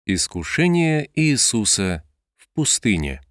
Искушение Иисуса в пустыне.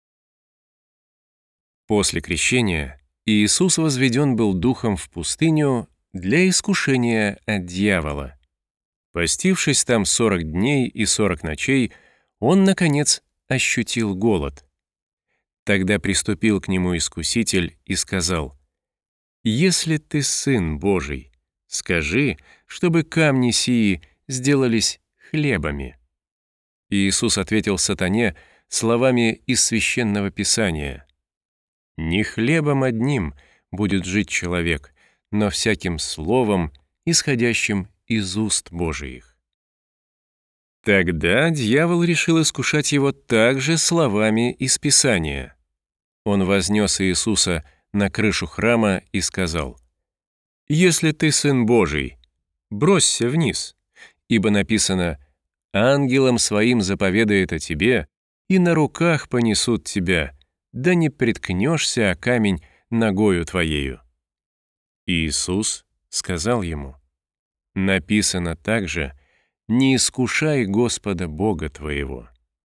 После крещения Иисус возведен был Духом в пустыню для искушения от дьявола. Постившись там 40 дней и 40 ночей, Он, наконец, ощутил голод. Тогда приступил к Нему Искуситель и сказал: «Если Ты Сын Божий, скажи, чтобы камни сии сделались хлебами». Иисус ответил сатане словами из Священного Писания: «Не хлебом одним будет жить человек, но всяким словом, исходящим из уст Божиих». Тогда дьявол решил искушать его также словами из Писания. Он вознес Иисуса на крышу храма и сказал: «Если ты Сын Божий, бросься вниз, ибо написано: ангелам своим заповедает о тебе, и на руках понесут тебя, да не приткнешься о камень ногою твоею». Иисус сказал ему: «Написано также: не искушай Господа Бога твоего».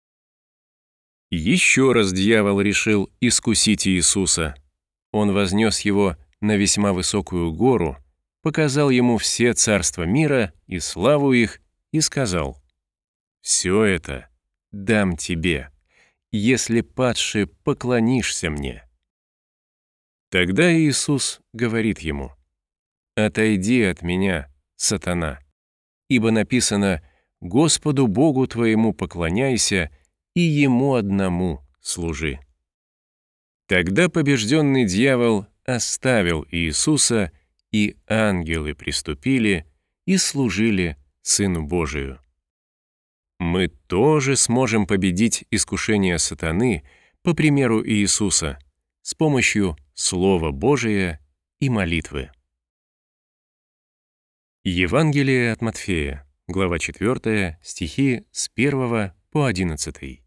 Еще раз дьявол решил искусить Иисуса. Он вознес его на весьма высокую гору, показал ему все царства мира и славу их и сказал: «Все это дам тебе, если, падши, поклонишься мне». Тогда Иисус говорит ему: «Отойди от меня, сатана, ибо написано: Господу Богу твоему поклоняйся и Ему одному служи». Тогда побежденный дьявол оставил Иисуса, и ангелы приступили и служили Сыну Божию. Мы тоже сможем победить искушение сатаны, по примеру Иисуса, с помощью Слова Божия и молитвы. Евангелие от Матфея, глава 4, стихи с 1 по 11.